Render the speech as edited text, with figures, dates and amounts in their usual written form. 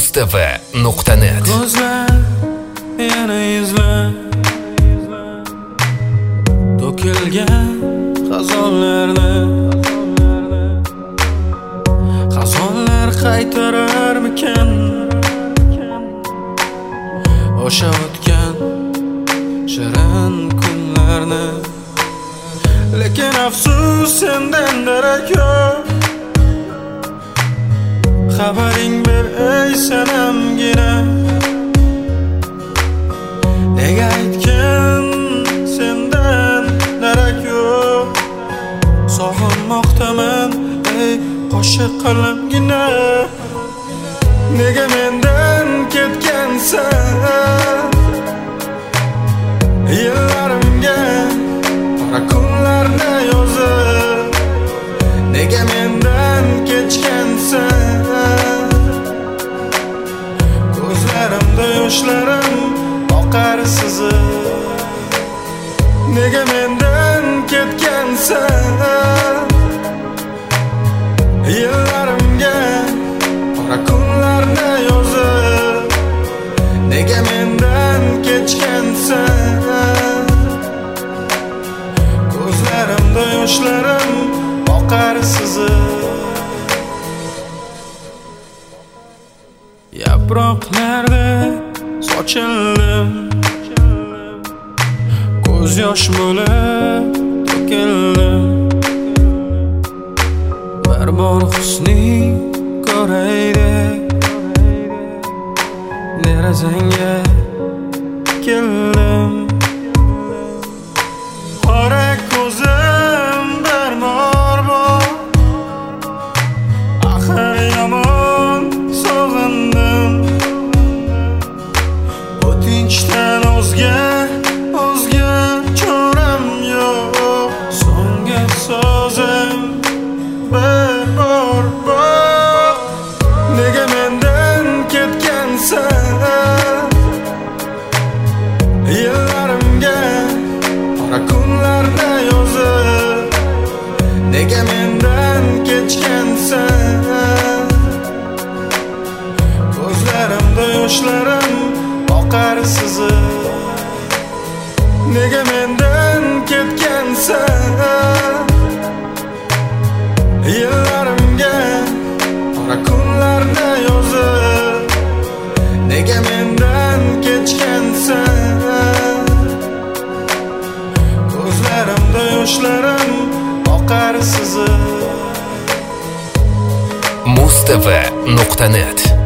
mustava.net. Ko'zlar yana izlar to'kilgan xazonlar qaytararmikan o'sha o'tgan shirin kunlarni. Lekin afsus, sendan darak yo'q. Xabaring ber ey sanamgina, nega aytgan sendan darak yo'q. Sog'inmoqdaman ey qo'shiq qalamgina, nega mendan ketgansan. Yillarimga qora kunlarni yozib, nega mendan kechgansan. Ko'zlarimda yoshlarim oqar sizib, nega mendan ketgansan. Yillarimga qora kunlarni yozib, nega mendan kechgansan. Ko'zlarimda yoshlarim oqar sizib. Yaproqlarda sochildim, ko'z yosh bo'lib to'kildim. Bir bor husning ko'raydi, derazangga keldim. Qora ko'zim darmor bor, axir yomon sog'indim. O'tinchdan o'zga choram yo'q. So'nggi so'zim bir bor bor, nega mendan ketgansan. Yillarimga qora kunlarni yozib, nega mendan kechgansan. Ko'zlarimda yoshlarim oqar sizib, nega mendan ketgansan. Yillarimga qora kunlarni yozib, nega mendan kechgansan. Ko'zlarimda yoshlarim oqar sizib. mustava.net